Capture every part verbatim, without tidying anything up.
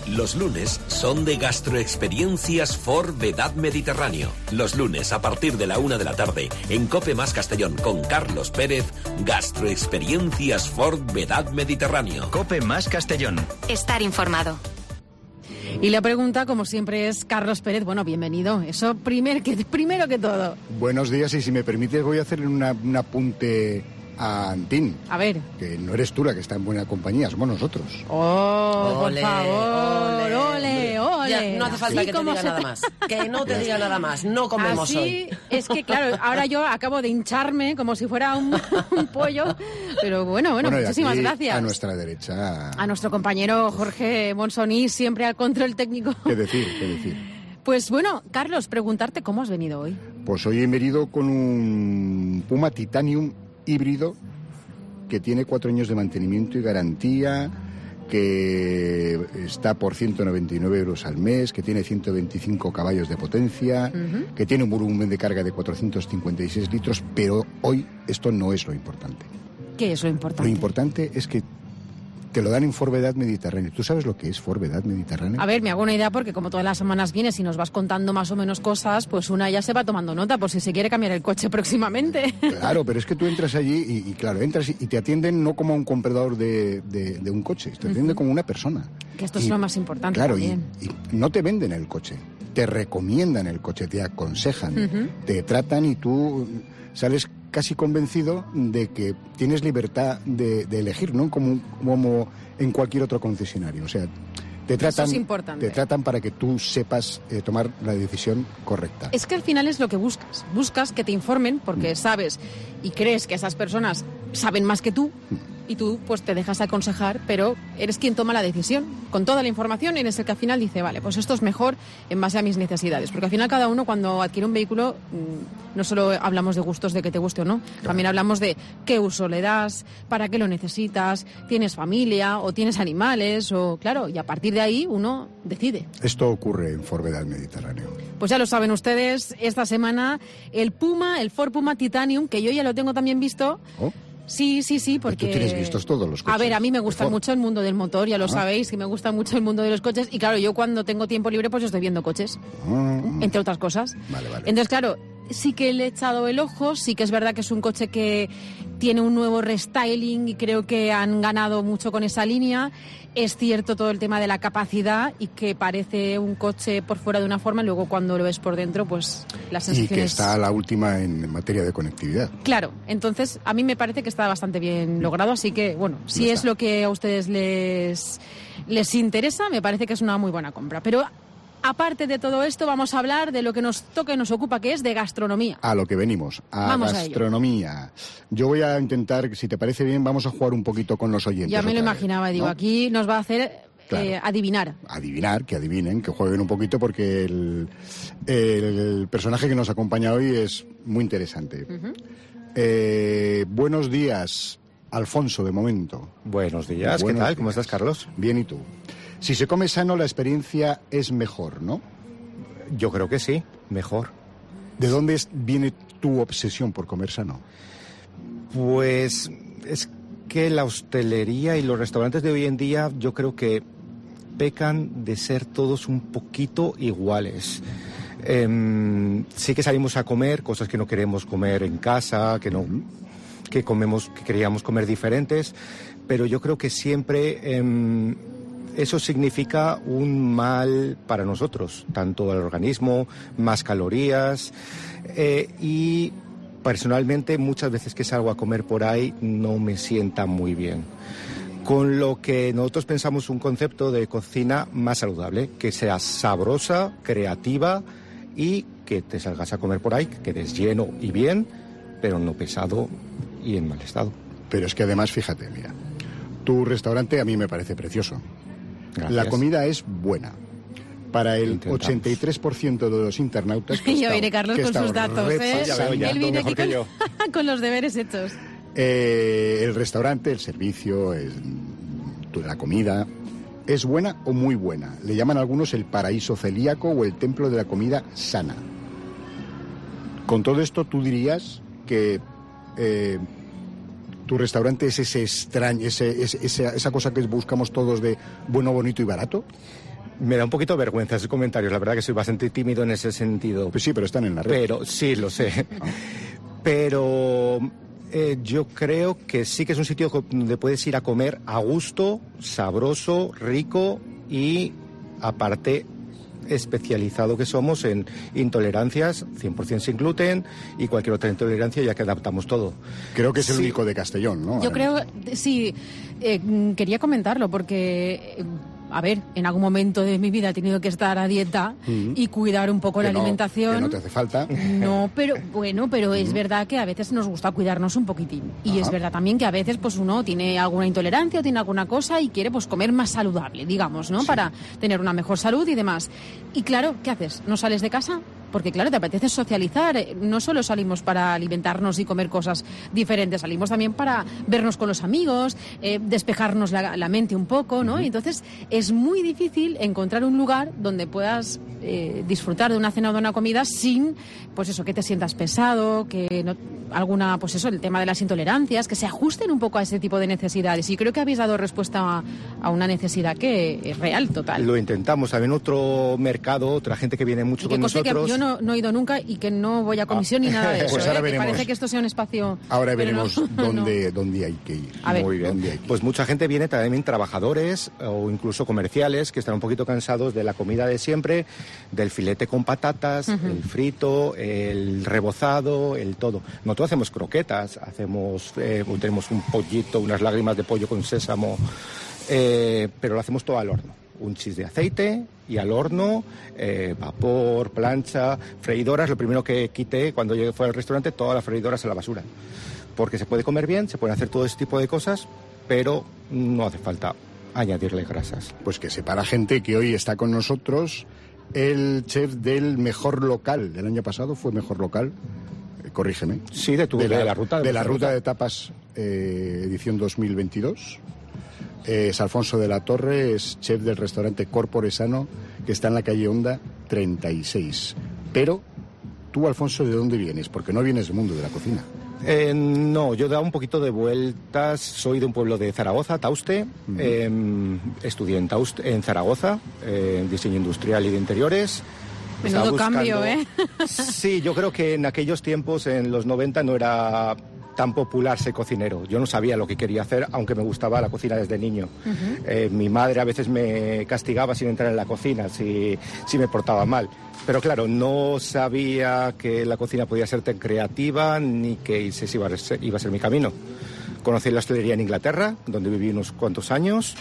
Los lunes son de Gastroexperiencias Ford Vedad Mediterráneo. Los lunes a partir de la una de la tarde en COPE Más Castellón con Carlos Pérez, Gastroexperiencias Ford Vedad Mediterráneo. COPE Más Castellón. Estar informado. Y la pregunta, como siempre, es Carlos Pérez. Bueno, bienvenido. Eso primer que, primero que todo. Buenos días, y si me permites voy a hacer una, un apunte a Antín. A ver. Que no eres tú la que está en buena compañía, somos nosotros. ¡Oh, ole, por favor! ¡Ole, ole! ole. Ya, no hace falta Así que te como diga se nada más. Que no te diga nada más. No comemos Así, hoy. Es que, claro, ahora yo acabo de hincharme como si fuera un, un pollo. Pero bueno, bueno, Bueno, y muchísimas aquí, gracias. A nuestra derecha... A nuestro compañero Jorge Monsoní, siempre al control técnico. ¿Qué decir? ¿Qué decir? Pues bueno, Carlos, preguntarte cómo has venido hoy. Pues hoy he venido con un Puma Titanium híbrido que tiene cuatro años de mantenimiento y garantía, que está por ciento noventa y nueve euros al mes, que tiene ciento veinticinco caballos de potencia, uh-huh. que tiene un volumen de carga de cuatrocientos cincuenta y seis litros, pero hoy esto no es lo importante. ¿Qué es lo importante? Lo importante es que te lo dan en Ford Vedad Mediterráneo. ¿Tú sabes lo que es Ford Vedad Mediterráneo? A ver, me hago una idea porque como todas las semanas vienes y nos vas contando más o menos cosas, pues una ya se va tomando nota por si se quiere cambiar el coche próximamente. Claro, pero es que tú entras allí y, y claro, entras y te atienden no como a un comprador de, de, de un coche, te atienden uh-huh. como una persona. Que esto y, es lo más importante claro, también. Y, y no te venden el coche, te recomiendan el coche, te aconsejan, uh-huh. te tratan y tú sales casi convencido de que tienes libertad de, de elegir, ¿no? Como, como en cualquier otro concesionario. O sea, te tratan, Eso es importante. te tratan para que tú sepas eh, tomar la decisión correcta. Es que al final es lo que buscas. Buscas que te informen porque mm. sabes y crees que esas personas saben más que tú mm. y tú pues te dejas aconsejar, pero eres quien toma la decisión. Con toda la información eres el que al final dice, vale, pues esto es mejor en base a mis necesidades. Porque al final cada uno cuando adquiere un vehículo no solo hablamos de gustos de que te guste o no, claro. también hablamos de qué uso le das, para qué lo necesitas, tienes familia o tienes animales, o claro, y a partir de ahí uno decide. Esto ocurre en Ford Vedad Mediterráneo. Pues ya lo saben ustedes, esta semana el Puma, el Ford Puma Titanium, que yo ya lo tengo también visto. ¿Oh? Sí, sí, sí, porque... Tú tienes vistos todos los coches. A ver, a mí me gusta mucho el mundo del motor, ya lo ah. sabéis, y me gusta mucho el mundo de los coches. Y claro, yo cuando tengo tiempo libre, pues estoy viendo coches, ah. entre otras cosas. Vale, vale. Entonces, claro, sí que le he echado el ojo, sí que es verdad que es un coche que tiene un nuevo restyling y creo que han ganado mucho con esa línea. Es cierto todo el tema de la capacidad y que parece un coche por fuera de una forma y luego cuando lo ves por dentro, pues las sensaciones... Y que está a la última en materia de conectividad. Claro, entonces a mí me parece que está bastante bien logrado, así que, bueno, si es lo que a ustedes les, les interesa, me parece que es una muy buena compra. Pero aparte de todo esto, vamos a hablar de lo que nos toca y nos ocupa, que es de gastronomía. A lo que venimos, a vamos gastronomía. A Yo voy a intentar, si te parece bien, vamos a jugar un poquito con los oyentes. Ya me lo imaginaba, vez, digo, ¿no? Aquí nos va a hacer claro. eh, adivinar. Adivinar, que adivinen, que jueguen un poquito, porque el, el personaje que nos acompaña hoy es muy interesante. Uh-huh. eh, buenos días, Alfonso, de momento. Buenos días, buenos ¿qué tal? Días. ¿Cómo estás, Carlos? Bien, ¿y tú? Si se come sano, la experiencia es mejor, ¿no? Yo creo que sí, mejor. ¿De dónde es, viene tu obsesión por comer sano? Pues es que la hostelería y los restaurantes de hoy en día yo creo que pecan de ser todos un poquito iguales. Eh, sí que salimos a comer cosas que no queremos comer en casa, que no, que comemos, que queríamos comer diferentes, pero yo creo que siempre... Eh, Eso significa un mal para nosotros, tanto al organismo, más calorías eh, y personalmente muchas veces que salgo a comer por ahí no me sienta muy bien. Con lo que nosotros pensamos un concepto de cocina más saludable, que sea sabrosa, creativa y que te salgas a comer por ahí, que quedes lleno y bien, pero no pesado y en mal estado. Pero es que además, fíjate, mira, tu restaurante a mí me parece precioso. Gracias. La comida es buena. Para el Intentamos. ochenta y tres por ciento de los internautas... Que ya viene Carlos con sus datos, ¿eh? Ya, Él viene aquí con, con los deberes hechos. Eh, el restaurante, el servicio, el, la comida... ¿Es buena o muy buena? Le llaman algunos el paraíso celíaco o el templo de la comida sana. Con todo esto, ¿tú dirías que... Eh, ¿tu restaurante es ese extraño, ese, ese, esa, esa cosa que buscamos todos de bueno, bonito y barato? Me da un poquito de vergüenza esos comentarios, la verdad que soy bastante tímido en ese sentido. Pues sí, pero están en la red. Pero sí, lo sé. Pero eh, yo creo que sí que es un sitio donde puedes ir a comer a gusto, sabroso, rico y aparte especializado que somos en intolerancias, cien por ciento sin gluten y cualquier otra intolerancia, ya que adaptamos todo. Creo que es el sí. único de Castellón, ¿no? Yo Ahora creo, mismo. sí, eh, quería comentarlo porque... Eh, a ver, en algún momento de mi vida he tenido que estar a dieta uh-huh. y cuidar un poco que la no, alimentación. Que no te hace falta. No, pero bueno, pero uh-huh. es verdad que a veces nos gusta cuidarnos un poquitín. Y uh-huh. es verdad también que a veces pues uno tiene alguna intolerancia o tiene alguna cosa y quiere pues comer más saludable, digamos, ¿no? Sí. Para tener una mejor salud y demás. Y claro, ¿qué haces? ¿No sales de casa? Porque claro, te apetece socializar. No solo salimos para alimentarnos y comer cosas diferentes, salimos también para vernos con los amigos, eh, despejarnos la, la mente un poco, ¿no? Uh-huh. Y entonces es muy difícil encontrar un lugar donde puedas eh, disfrutar de una cena o de una comida sin, pues eso, que te sientas pesado, que no, alguna, pues eso, el tema de las intolerancias, que se ajusten un poco a ese tipo de necesidades. Y creo que habéis dado respuesta a, a una necesidad que es real, total. Lo intentamos. Hay en otro mercado, otra gente que viene mucho y que con nosotros. Que yo no, no he ido nunca y que no voy a comisión ah. ni nada de eso. Pues ahora ¿eh? veremos. Que parece que esto sea un espacio... Ahora veremos no, dónde, no. dónde hay que ir. A ver. Muy bien. Pues mucha gente viene también, trabajadores o incluso comerciales, que están un poquito cansados de la comida de siempre, del filete con patatas, uh-huh. el frito, el rebozado, el todo. Nosotros hacemos croquetas, hacemos eh, tenemos un pollito, unas lágrimas de pollo con sésamo, eh, pero lo hacemos todo al horno. Un chis de aceite y al horno, eh, vapor, plancha, freidoras. Lo primero que quité cuando llegué fue al restaurante, todas las freidoras a la basura. Porque se puede comer bien, se pueden hacer todo ese tipo de cosas, pero no hace falta añadirle grasas. Pues que sepa la gente que hoy está con nosotros el chef del Mejor Local. Del año pasado fue Mejor Local, eh, corrígeme. Sí, de, tu, de, la, de la ruta de, de la ruta de tapas eh, edición dos mil veintidós. Es Alfonso de la Torre, es chef del restaurante Corporesano, que está en la calle Honda treinta y seis. Pero tú, Alfonso, ¿de dónde vienes? Porque no vienes del mundo de la cocina. Eh, no, yo he dado un poquito de vueltas. Soy de un pueblo de Zaragoza, Tauste. Uh-huh. Eh, estudié en, Tauste, en Zaragoza, eh, en diseño industrial y de interiores. Menudo buscando... cambio, ¿eh? Sí, yo creo que en aquellos tiempos, en los noventa, no era tan popular ser cocinero. Yo no sabía lo que quería hacer, aunque me gustaba la cocina desde niño. Uh-huh. Eh, mi madre a veces me castigaba sin entrar en la cocina, si, si me portaba mal. Pero claro, no sabía que la cocina podía ser tan creativa ni que ese iba a ser, iba a ser mi camino. Conocí la hostelería en Inglaterra, donde viví unos cuantos años,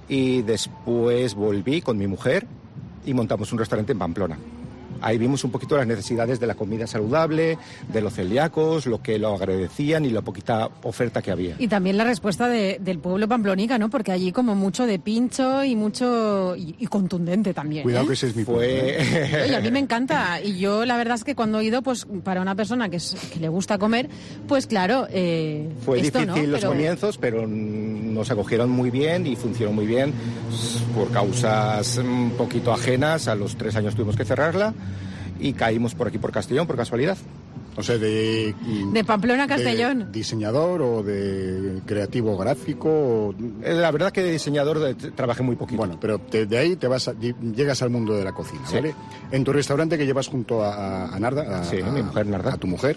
y después volví con mi mujer y montamos un restaurante en Pamplona. Ahí vimos un poquito las necesidades de la comida saludable, de los celíacos, lo que lo agradecían y la poquita oferta que había. Y también la respuesta de, del pueblo pamplonica, ¿no? Porque allí como mucho de pincho y mucho... y, y contundente también. Cuidado ¿eh? que ese es mi Fue... pueblo. Oye, a mí me encanta. Y yo la verdad es que cuando he ido, pues para una persona que, es, que le gusta comer, pues claro... Eh, Fue esto, difícil ¿no? los pero... comienzos, pero nos acogieron muy bien y funcionó muy bien. Por causas un poquito ajenas, a los tres años tuvimos que cerrarla. Y caímos por aquí, por Castellón, por casualidad. O sea, de... De Pamplona a Castellón. De diseñador o de creativo gráfico. O... La verdad que de diseñador de, trabajé muy poquito. Bueno, pero te, de ahí te vas a, llegas al mundo de la cocina, sí. ¿Vale? En tu restaurante que llevas junto a, a Narda, a, sí, a, mi mujer Narda. a tu mujer,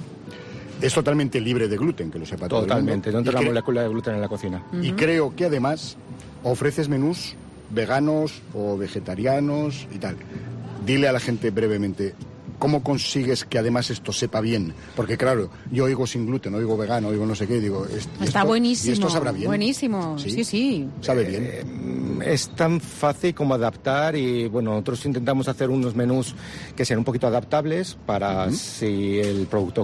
es totalmente libre de gluten, que lo sepa todo el mundo. Totalmente, no entra la cre- molécula de gluten en la cocina. Uh-huh. Y creo que además ofreces menús veganos o vegetarianos y tal. Dile a la gente brevemente... ¿Cómo consigues que además esto sepa bien? Porque claro, yo oigo sin gluten, oigo vegano, oigo no sé qué, digo... Está esto, buenísimo. ¿Y esto sabrá bien? Buenísimo, sí, sí. sí. ¿Sabe bien? Eh, es tan fácil como adaptar y bueno, nosotros intentamos hacer unos menús que sean un poquito adaptables para uh-huh. si el producto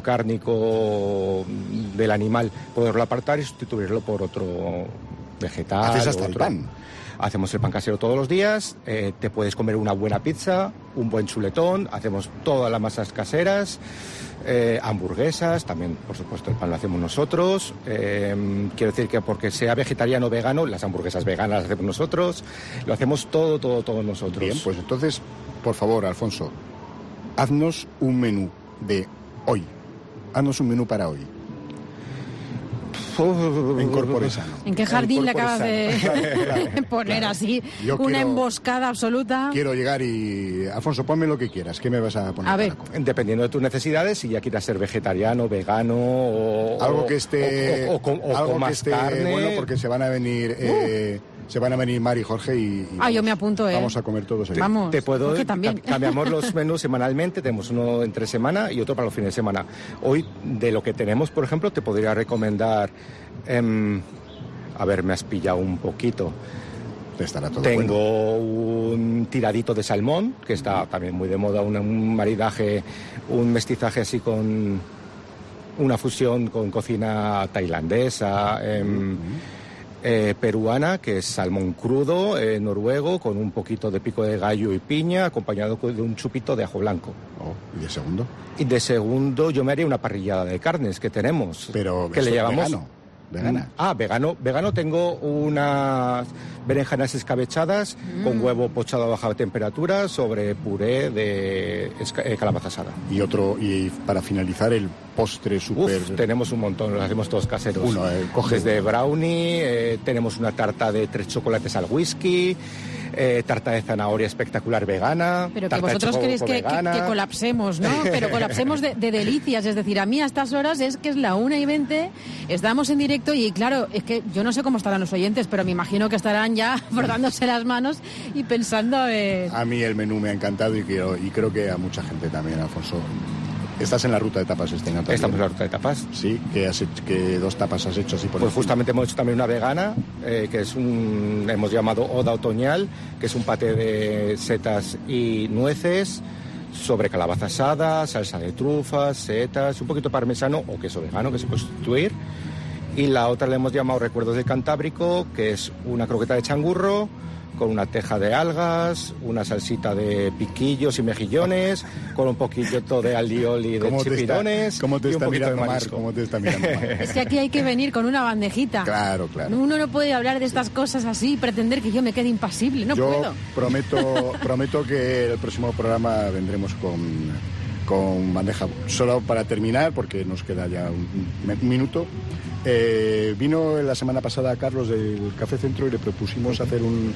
cárnico del animal poderlo apartar y sustituirlo por otro vegetal. Haces hasta otro. el pan. Hacemos el pan casero todos los días, eh, te puedes comer una buena pizza, un buen chuletón, hacemos todas las masas caseras, eh, hamburguesas, también por supuesto el pan lo hacemos nosotros, eh, quiero decir que porque sea vegetariano o vegano, las hamburguesas veganas las hacemos nosotros, lo hacemos todo, todo, todo nosotros. Bien, pues entonces, por favor, Alfonso, haznos un menú de hoy, haznos un menú para hoy. Incorpore sano. ¿En qué jardín le acabas sano. de Claro, claro, poner claro. así Yo una quiero- emboscada absoluta? Quiero llegar y... Alfonso, ponme lo que quieras. ¿Qué me vas a poner A ver. para comer? Dependiendo de tus necesidades, si ya quieras ser vegetariano, vegano o... Algo o- que esté... O, o- o com- o algo comas que esté carne. bueno, porque se van a venir... eh, se van a venir Mar y Jorge y... y Ah, yo vamos- me apunto, ¿eh? Vamos a comer todos ahí. Vamos. Te puedo... Jorge también. cam- Cambiamos los menús semanalmente, tenemos uno entre semana y otro para los fines de semana. Hoy, de lo que tenemos, por ejemplo, te podría recomendar... em, a ver, me has pillado un poquito. Estará todo bueno. Tengo un tiradito de salmón, que está también muy de moda, un, un maridaje, un mestizaje así con una fusión con cocina tailandesa, em, eh, peruana, que es salmón crudo, eh, noruego, con un poquito de pico de gallo y piña, acompañado de un chupito de ajo blanco. Oh, ¿y de segundo? Y de segundo yo me haría una parrillada de carnes que tenemos. Pero que eso le es llamamos... vegano. Vegana. Ah, vegano. Vegano tengo unas berenjenas escabechadas Mm. con huevo pochado a baja temperatura sobre puré de esca- eh, calabaza asada. Y otro, y para finalizar, el postre súper... Uf, tenemos un montón, los hacemos todos caseros. Uno, eh, coge- Desde brownie, eh, tenemos una tarta de tres chocolates al whisky, eh, tarta de zanahoria espectacular vegana. Pero que tarta de vosotros choco queréis que, que- vegana. que colapsemos, ¿no? Pero colapsemos de, de delicias. Es decir, a mí a estas horas es que es la una y veinte, estamos en directo y claro, es que yo no sé cómo estarán los oyentes, pero me imagino que estarán ya frotándose las manos y pensando en... A mí el menú me ha encantado y, quiero, y creo que a mucha gente también, Alfonso. ¿Estás en la ruta de tapas este año también? Estamos en la ruta de tapas. Sí, que, has hecho- que dos tapas has hecho así por Pues encima. justamente hemos hecho también una vegana, eh, que es un, hemos llamado Oda Otoñal, que es un paté de setas y nueces, sobre calabaza asada, salsa de trufas, setas, un poquito parmesano o queso vegano que se puede sustituir. Y la otra le hemos llamado Recuerdos del Cantábrico, que es una croqueta de changurro con una teja de algas, una salsita de piquillos y mejillones, con un poquito de alioli y de ¿Cómo te está, chipirones cómo te y un está poquito de mirando Mar? marisco. ¿Cómo te está mirando Mar? Es que aquí hay que venir con una bandejita. Claro, claro. Uno no puede hablar de estas cosas así y pretender que yo me quede impasible. No Yo puedo. prometo, prometo que el próximo programa vendremos con, con bandeja. Solo para terminar, porque nos queda ya un, un minuto. Eh, vino la semana pasada Carlos del Café Centro y le propusimos hacer un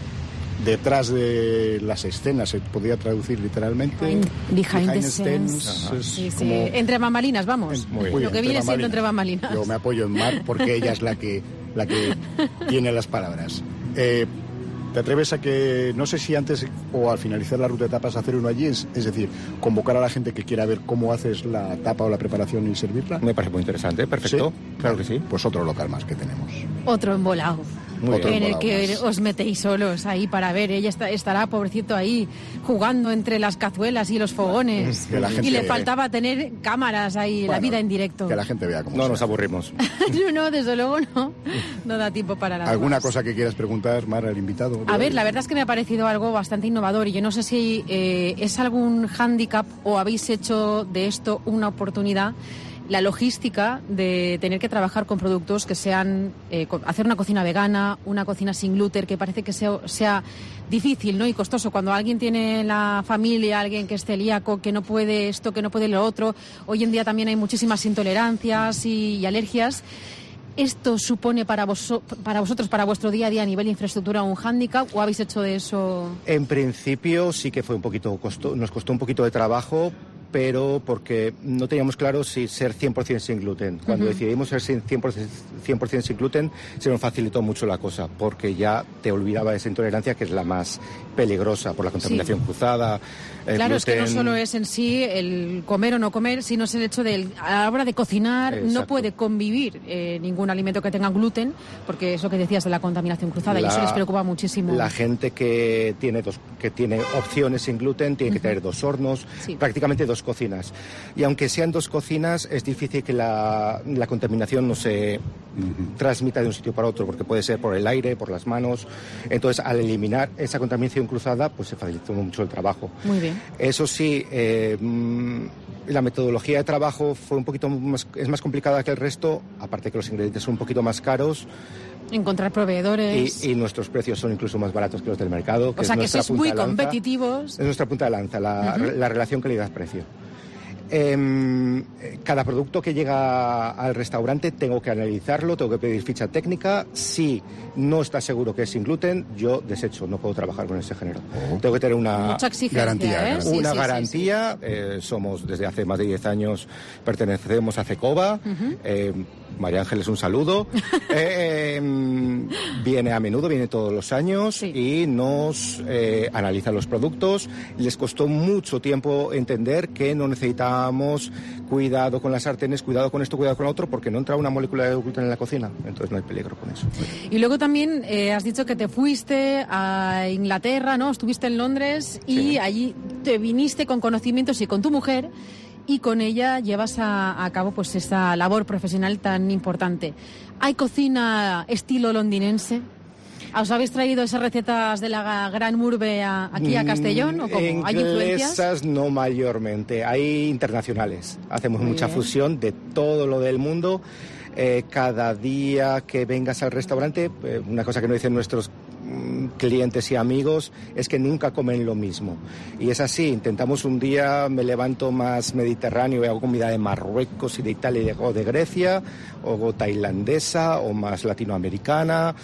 detrás de las escenas, se podría traducir literalmente. Behind- behind the scenes, scenes. es Sí, sí. como- Entre bambalinas, vamos. Muy bien. Lo que viene siendo entre bambalinas. Yo me apoyo en Mar porque ella es la que, la que tiene las palabras. Eh, ¿Te atreves a que, no sé si antes o al finalizar la ruta de tapas, hacer uno allí? Es, es decir, convocar a la gente que quiera ver cómo haces la tapa o la preparación y servirla. Me parece muy interesante, perfecto. ¿Sí? Claro que sí. Pues otro local más que tenemos. Otro embolado. Muy Otro bien. En el embolado que más. os metéis solos ahí para ver. Ella está- estará, pobrecito, ahí jugando entre las cazuelas y los fogones. Que la gente- Y le faltaba tener cámaras ahí, la Bueno, vida en directo. Que la gente vea cómo No se nos hace. aburrimos. No, no, desde luego no. No da tiempo para nada. ¿Alguna más. cosa que quieras preguntar, Mar, al invitado? A ver, la verdad es que me ha parecido algo bastante innovador y yo no sé si eh, es algún hándicap o habéis hecho de esto una oportunidad. La logística de tener que trabajar con productos que sean, eh, co- hacer una cocina vegana, una cocina sin gluten, que parece que sea, sea difícil, ¿no? Y costoso. Cuando alguien tiene en la familia, alguien que es celíaco, que no puede esto, que no puede lo otro. Hoy en día también hay muchísimas intolerancias y, y alergias. ¿Esto supone para, vos, para vosotros, para vuestro día a día a nivel de infraestructura, un hándicap o habéis hecho de eso? En principio sí que fue un poquito costo, nos costó un poquito de trabajo, pero porque no teníamos claro si ser cien por ciento sin gluten. Cuando Ujú. decidimos ser cien por ciento, cien por ciento sin gluten, se nos facilitó mucho la cosa, porque ya te olvidaba de esa intolerancia que es la más peligrosa por la contaminación Sí. cruzada. el Claro, es que no gluten. solo es en sí el comer o no comer, sino es el hecho de a la hora de cocinar no Exacto. puede convivir eh, ningún alimento que tenga gluten, porque es lo que decías de la contaminación cruzada y La- eso les preocupa muchísimo. La gente que tiene dos, que tiene opciones sin gluten tiene que Ujú. tener dos hornos, Sí. prácticamente dos cocinas. Y aunque sean dos cocinas, es difícil que la, la contaminación no se transmita de un sitio para otro, porque puede ser por el aire, por las manos. Entonces, al eliminar esa contaminación cruzada, pues se facilitó mucho el trabajo. Muy bien. Eso sí, eh, mm, la metodología de trabajo fue un poquito más, es más complicada que el resto, aparte que los ingredientes son un poquito más caros Encontrar proveedores. y, y nuestros precios son incluso más baratos que los del mercado. Que o sea es que nuestra sois punta muy de lanza. competitivos. Es nuestra punta de lanza, la, Ujú. la relación calidad-precio. Eh, cada producto que llega al restaurante tengo que analizarlo, tengo que pedir ficha técnica. Si no está seguro que es sin gluten, yo desecho, no puedo trabajar con ese género. Oh. Tengo que tener una Mucha exigencia, garantía. ¿eh? Una sí, sí, garantía. Sí, sí. Eh, somos desde hace más de diez años, pertenecemos a CECOBA. Uh-huh. eh, María Ángeles, un saludo. eh, eh, viene a menudo, viene todos los años sí. y nos eh, analiza los productos. Les costó mucho tiempo entender que no necesitábamos cuidado con las sartenes, cuidado con esto, cuidado con lo otro, porque no entra una molécula de gluten en la cocina. Entonces no hay peligro con eso. Y luego también eh, has dicho que te fuiste a Inglaterra, ¿no? Estuviste en Londres y sí. allí te viniste con conocimientos y con tu mujer. Y con ella llevas a, a cabo pues esa labor profesional tan importante. ¿Hay cocina estilo londinense? ¿Os habéis traído esas recetas de la Gran Murbe a, aquí a Castellón? ¿O cómo? ¿Hay influencias? Esas no mayormente, hay internacionales. Hacemos Muy mucha bien. fusión de todo lo del mundo. Eh, cada día que vengas al restaurante, eh, una cosa que nos dicen nuestros clientes y amigos es que nunca comen lo mismo. Y es así, intentamos un día, me levanto más mediterráneo y hago comida de Marruecos y de Italia o de Grecia, o tailandesa, o más latinoamericana.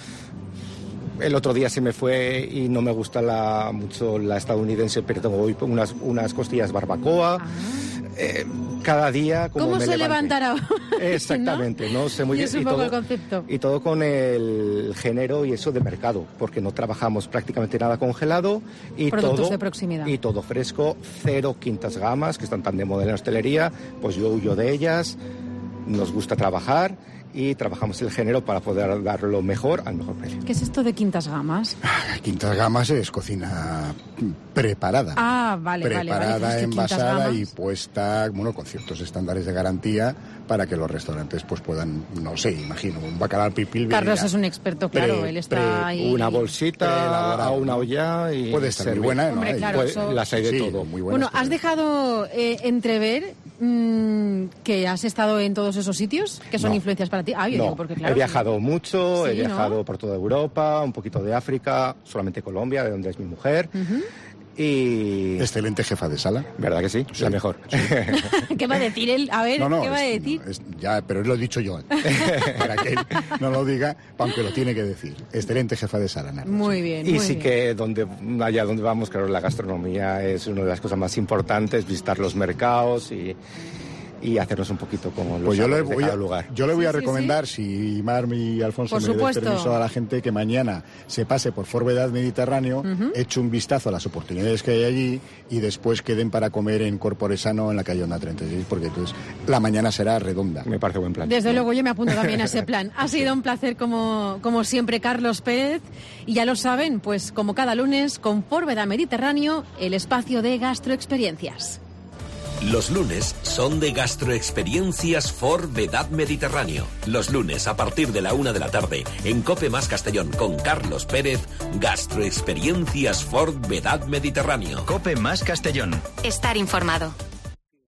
El otro día se me fue y no me gusta la, mucho la estadounidense, pero tengo hoy unas, unas costillas barbacoa. Ah. Eh, cada día como ¿Cómo me se levante. levantará? Exactamente, ¿no? no sé muy y bien. es un y poco todo, el concepto. Y todo con el género y eso de mercado, porque no trabajamos prácticamente nada congelado y productos todo de proximidad. Y todo fresco, cero quintas gamas que están tan de moda en la hostelería, pues yo huyo de ellas. Nos gusta trabajar y trabajamos el género para poder dar lo mejor al mejor precio. ¿Qué es esto de quintas gamas? Quintas gamas es cocina preparada. Ah, vale, preparada, vale. Vale, envasada y puesta, bueno, con ciertos estándares de garantía para que los restaurantes pues puedan, no sé, imagino, un bacalao pipil. Carlos es un experto, claro, pre, él está pre, ahí. Una bolsita a una olla y puede estar muy buena, Hombre, ¿no? Claro, pues, eso... las hay de sí, todo. Muy buenas. Bueno, has dejado eh, entrever mmm, que has estado en todos esos sitios que son no. influencias para ti. Ah, yo no. digo, porque claro. He viajado sí. mucho, sí, he viajado ¿no? por toda Europa, un poquito de África, solamente Colombia, de donde es mi mujer. Uh-huh. Y... Excelente jefa de sala. ¿Verdad que sí? sí. La mejor. Sí. ¿Qué va a decir él? A ver, no, no, ¿qué va es, a decir? No, es, ya, pero lo he dicho yo. Para que él no lo diga, aunque lo tiene que decir. Excelente jefa de sala. Nardo, muy sí. bien, Y muy sí bien. que donde, allá donde vamos, claro, la gastronomía es una de las cosas más importantes, visitar los mercados y... y hacernos un poquito como los pues yo le voy voy de cada a, lugar. Yo le voy sí, a sí, recomendar, sí. si Marmi y Alfonso por me den supuesto. permiso a la gente, que mañana se pase por Forvedad Mediterráneo, uh-huh. eche un vistazo a las oportunidades que hay allí y después queden para comer en Corporesano en la calle Onda treinta y seis, porque entonces la mañana será redonda. Me parece buen plan. Desde ¿no? luego yo me apunto también a ese plan. Ha sido un placer como, como siempre, Carlos Pérez. Y ya lo saben, pues como cada lunes, con Forvedad Mediterráneo, el espacio de gastroexperiencias. Los lunes son de Gastroexperiencias Forvedad Mediterráneo. Los lunes a partir de la una de la tarde en Cope Más Castellón con Carlos Pérez, Gastroexperiencias Forvedad Mediterráneo. Cope Más Castellón. Estar informado.